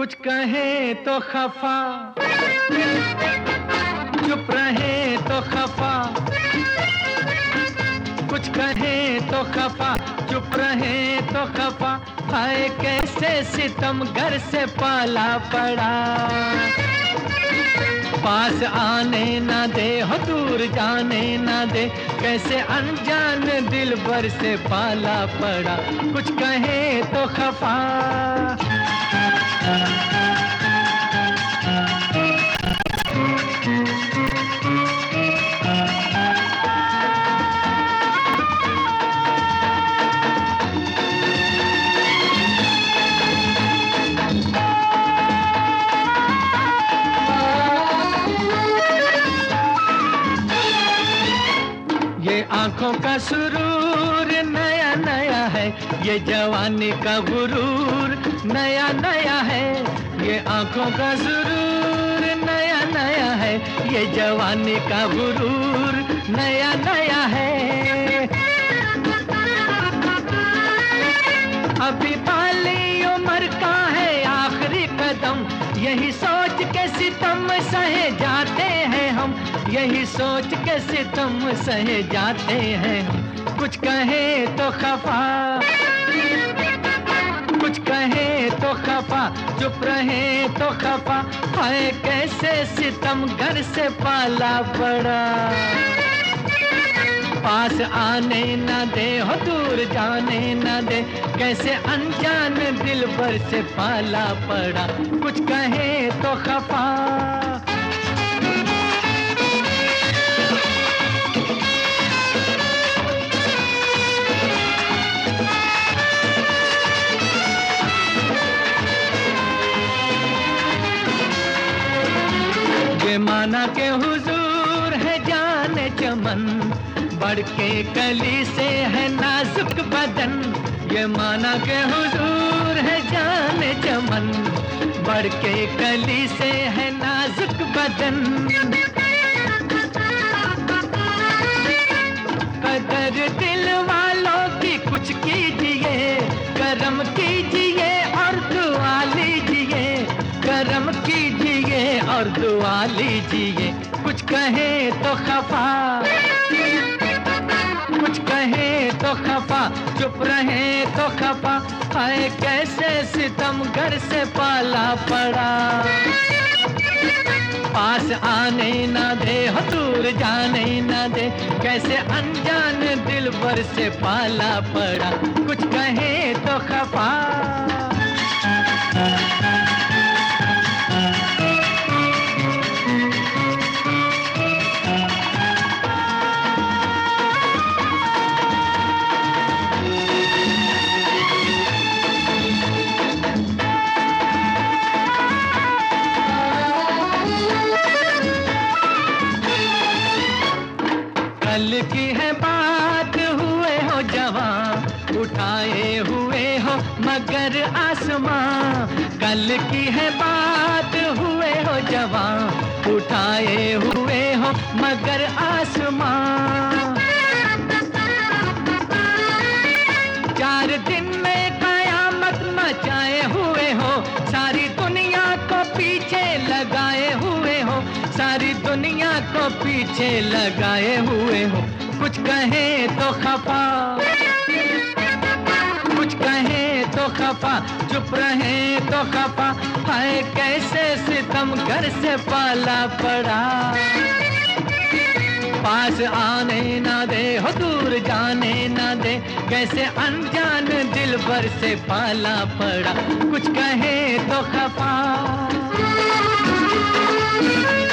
कुछ कहे तो खफा, चुप रहे तो खफा, कुछ कहे तो खफा, चुप रहे तो खफा। हाय कैसे सितम घर से पाला पड़ा, पास आने ना दे हो दूर जाने ना दे, कैसे अनजान दिल भर से पाला पड़ा। कुछ कहे तो खफा, ये आंखों का सुरूर नया नया है, ये जवानी का गुरूर नया नया है। ये आंखों का सुरूर नया नया है, ये जवानी का गुरूर नया नया है। अभी बाली उम्र का है आखिरी कदम, यही सोच के सितम सहे जाते हैं हम, यही सोच के सितम सहे जाते हैं हम। कुछ कहे तो खफा, कुछ कहे तो खफा, चुप रहे तो खफा। हाय कैसे सितम घर से पाला पड़ा, पास आने ना दे हो दूर जाने ना दे, कैसे अनजान दिल भर से पाला पड़ा। कुछ कहे तो खफा, ये माना के हुजूर है जाने चमन, बढ़ के कली से है नाजुक बदन। ये माना के हुजूर है जाने चमन, बढ़ के कली से है नाजुक बदन। कदर दिल वालों की कुछ कीजिए, करम कीजिए और दुआ लीजिए, करम कीजिए और दुआ लीजिए। कुछ कहे तो खफा, कुछ कहे तो खफा, चुप रहे तो खफा। हाय कैसे सितम घर से पाला पड़ा, पास आने ना दे हो दूर जाने ना दे, कैसे अनजान दिल भर से पाला पड़ा। कुछ कहे तो खफा, कल की है बात हुए हो जवां, उठाए हुए हो मगर आसमां। कल की है बात हुए हो जवां, उठाए हुए हो मगर आसमां। 4 दिन में कयामत मचाए हुए हो, सारी दुनिया को पीछे लगाए हुए हो, सारी दुनिया को पीछे लगाए हुए हो। कुछ कहे तो खफा, कुछ कहे तो खफा, चुप रहे तो खफा। हाय कैसे सितम घर से पाला पड़ा, पास आने ना दे हो दूर जाने ना दे, कैसे अनजान दिल भर से पाला पड़ा। कुछ कहे तो खफा।